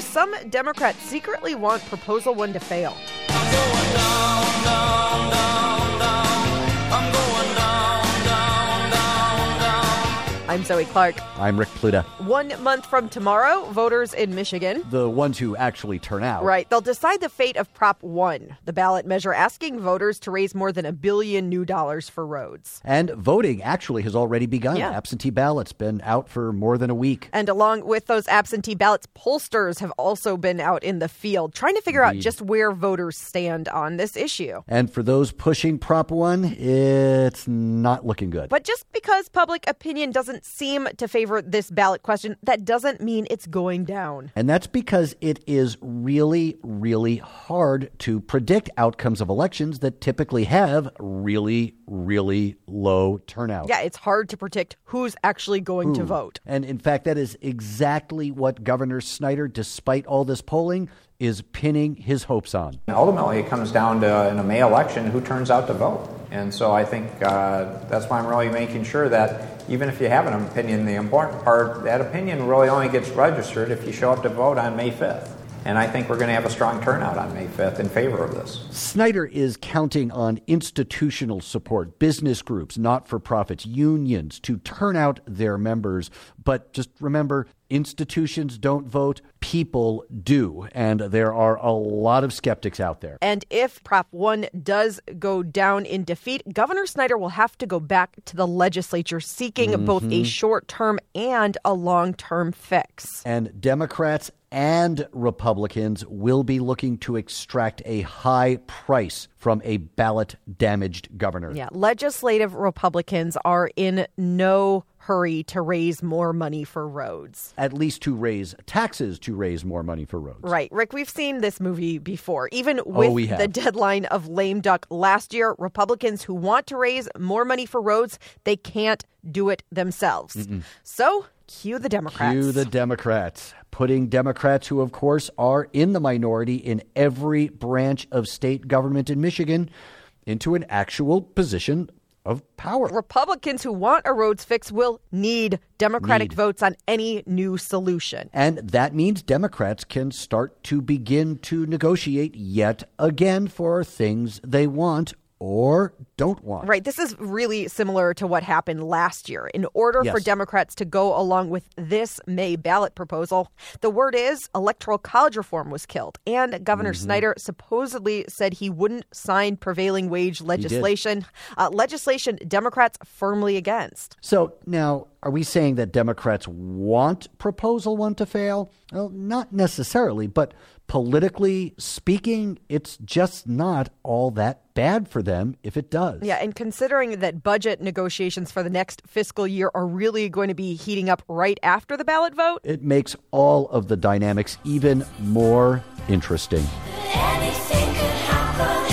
some Democrats secretly want Proposal 1 to fail. I'm going down, down, down, down. I'm going down, down, down, down. I'm Zoe Clark. I'm Rick Pluta. 1 month from tomorrow, voters in Michigan, The ones who actually turn out. right, they'll decide the fate of Prop 1, the ballot measure asking voters to raise more than $1 billion new dollars for roads. And voting actually has already begun. Yeah. Absentee ballots been out for more than a week. And along with those absentee ballots, pollsters have also been out in the field trying to figure out just where voters stand on this issue. And for those pushing Prop 1, it's not looking good. But just because public opinion doesn't seem to favor this ballot question, that doesn't mean it's going down. And that's because it is really, really hard to predict outcomes of elections that typically have really, really low turnout. Yeah, it's hard to predict who's actually going to vote. And in fact, that is exactly what Governor Snyder, despite all this polling, is pinning his hopes on. Ultimately, it comes down to, in a May election, who turns out to vote. And so I think that's why I'm really making sure that even if you have an opinion, the important part, that opinion really only gets registered if you show up to vote on May 5th. And I think we're going to have a strong turnout on May 5th in favor of this. Snyder is counting on institutional support, business groups, not-for-profits, unions to turn out their members. But just remember, institutions don't vote, people do. And there are a lot of skeptics out there. And if Prop 1 does go down in defeat, Governor Snyder will have to go back to the legislature seeking both a short-term and a long-term fix. And Democrats and Republicans will be looking to extract a high price from a ballot-damaged governor. Yeah, legislative Republicans are in no hurry to raise more money for roads. At least to raise taxes to raise more money for roads. Right. Rick, we've seen this movie before. Even with we have. the deadline of lame duck last year, Republicans who want to raise more money for roads, they can't do it themselves. So, cue the Democrats. Cue the Democrats. Putting Democrats, who of course are in the minority in every branch of state government in Michigan, into an actual position of power. Republicans who want a roads fix will need Democratic votes on any new solution. And that means Democrats can start to begin to negotiate yet again for things they want or don't want. Right. This is really similar to what happened last year. In order for Yes. Democrats to go along with this May ballot proposal, the word is electoral college reform was killed. And Governor Snyder supposedly said he wouldn't sign prevailing wage legislation, legislation Democrats firmly against. So now, are we saying that Democrats want Proposal 1 to fail? Well, not necessarily, but politically speaking, it's just not all that bad for them if it does. Yeah, and considering that budget negotiations for the next fiscal year are really going to be heating up right after the ballot vote, It makes all of the dynamics even more interesting. Anything could happen.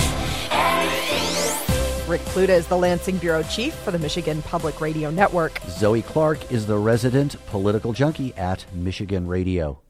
Anything could Rick Pluta is the Lansing Bureau Chief for the Michigan Public Radio Network. Zoe Clark is the resident political junkie at Michigan Radio.